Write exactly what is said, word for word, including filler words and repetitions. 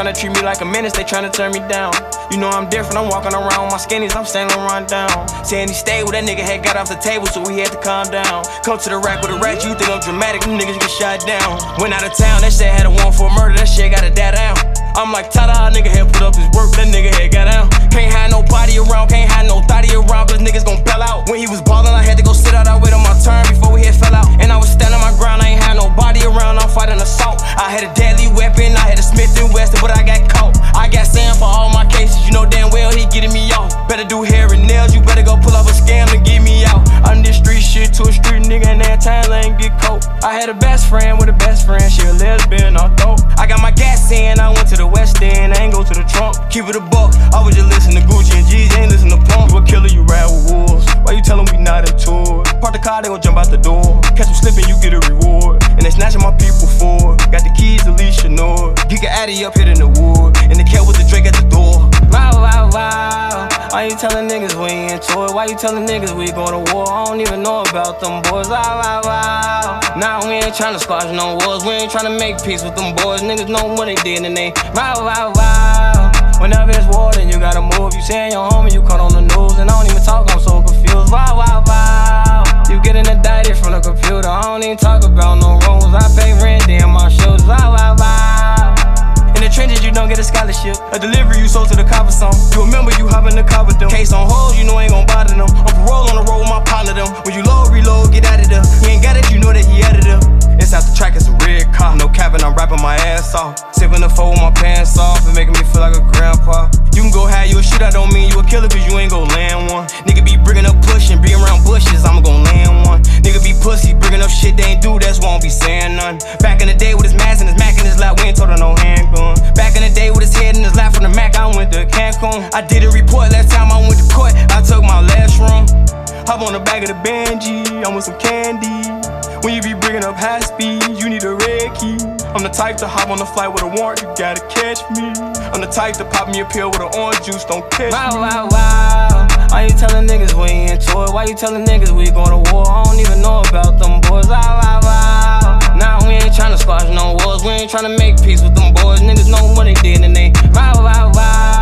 tryna treat me like a menace, they tryna turn me down. You know I'm different, I'm walking around with my skinnies, I'm standing run down. Saying he stayed with that nigga, had got off the table, so we had to calm down. Come to the rack with a rat, you think I'm dramatic, them niggas get shot down. Went out of town, that shit had a warrant for murder, that shit got a dad down. I'm like, ta-da, nigga had put up his work, that nigga had got down. Can't have no body around, can't have no thotty around, cause niggas gon' bail out. When he was ballin', I had to go sit out, I wait on my turn before we had fell out. And I was standing my ground, I ain't had no body around, I'm fighting assault. I had a deadly weapon, I had a Smith and Wesson, but I got caught. I got Sam for all my cases, you know damn well he getting me off. Better do hair and nails, you better go pull up a scam and get me out. I'm this street shit to a street nigga and that time ain't get caught. I had a best friend with a best friend, she a lesbian, I thought. I got my gas in, I went to the West End, I ain't go to the trunk. Keep it a buck, I was just listen to Gucci and G's, ain't listen to Pump. You a killer, you ride with wolves, why you tellin' we not into it? Park the car, they gon' jump out the door. Catch them slippin', you get a reward. And they snatching my people for it. Got the keys, Alicia Nord. Geek a Addy up hitting the wood. And the cat with the Drake at the door. Wow, wow, wow. Why you tellin' niggas we ain't into it? Why you tellin' niggas we going to war? I don't even know about them boys. Wow, wow, wow. Nah, we ain't tryna squash no wars. We ain't tryna make peace with them boys. Niggas know what they did and they wow, wow, wow. Whenever it's war, then you gotta move. You saying your homie, you caught on the news. And I don't even talk, I'm so confused. Wow, wow, wow. You getting indicted from the computer. I don't even talk about no rules. I pay rent, damn my shoes. Wow, wow, wow. In the trenches, you don't get a scholarship. A delivery you sold to the copper song. You remember you hop in the car with them. Case on hold, you know ain't gon' bother them. On parole on the road with my partner them. When you load, reload, get out of there. He ain't got it, you know that he out of there. Inside the track, it's a red car. No capping, I'm rapping my ass off. Sipping the four with my pants off and making me feel like a grandpa. You can go high, you a shooter, don't mean you a killer, cause you ain't gon' land one. Nigga be bringing up pushing, be around bushes, I'ma gon' land one. Nigga be pussy, bringing up shit they ain't do, that's why I don't be saying none. Back in the day with his mask and his Mac in his lap, we ain't told her no handgun. Back in the day with his head in his lap from the Mac, I went to Cancun. I did a report last time I went to court, I took my last room. Hop on the back of the Benji, I'm with some candy. When you be bringing up high speed, you need a red key. I'm the type to hop on the flight with a warrant, you gotta catch me. I'm the type to pop me a pill with an orange juice, don't catch wow, Wow, me. wow, wow. Why you tellin' niggas we ain't into it? Why you tellin' niggas we going to war? I don't even know about them boys. Wow, wow, wow. Nah, we ain't tryna squash no wars. We ain't tryna make peace with them boys. Niggas know what they did and they wow, wow, wow.